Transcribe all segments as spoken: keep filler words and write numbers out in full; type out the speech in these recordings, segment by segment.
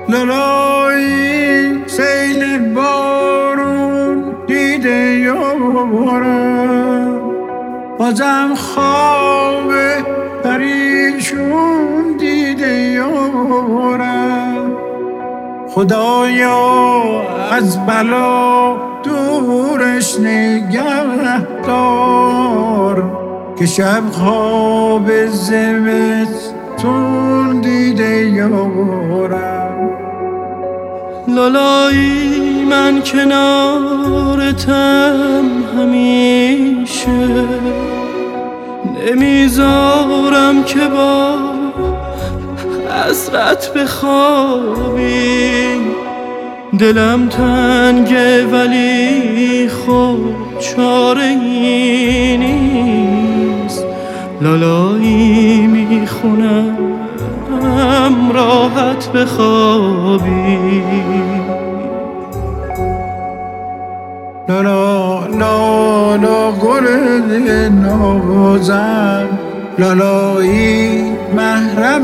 لالایی سیل بارون دیده یارم، بازم خواب پریشون دیده یارم. خدایا از بلا دورش نگه دار، که شب خواب زمستون دیده یارم. لالایی من کنارتم همیشه، نمیذارم که با حسرت بخوابی. دلم تنگه ولی خب چاره ای نیست، لالایی میخونم راحت بخوابی. لالا لالا گل نازم، لالایی محرم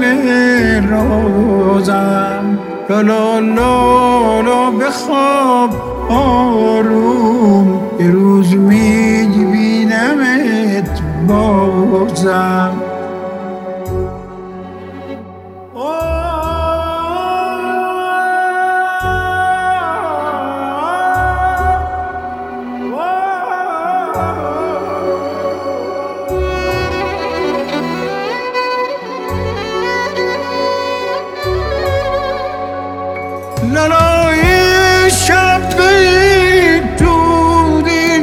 رازم. لالا لالا بخواب آروم، یه روز میبینمت بازم. لالایی شب دودی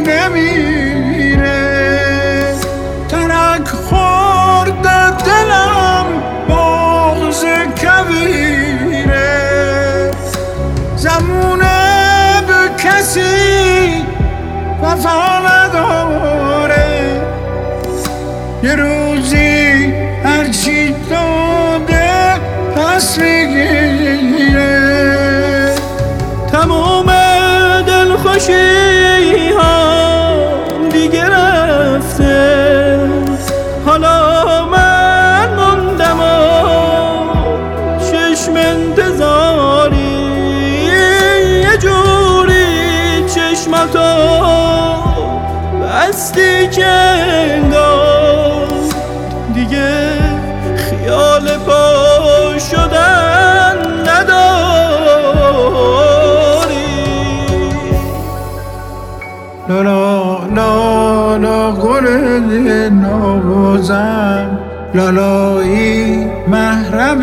نمیره، ترک خورده دلم بغض کبیره. زمونه به کسی وفا نداره، یه روزی هرچی داده پس میگیره. تمام دلخوشی ها دیگه رفته، حالا من موندم و چشم انتظاری. یه جوری چشماتو بستی که انگار دیگه خیال پا شدن نداری. لالا لالا گل نازم، لالایی محرم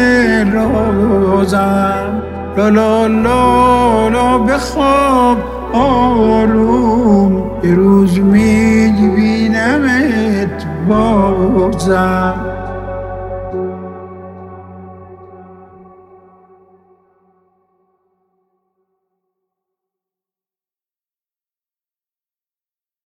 رازم. لالا لالا بخواب آروم، یه روز میبینمت بازم.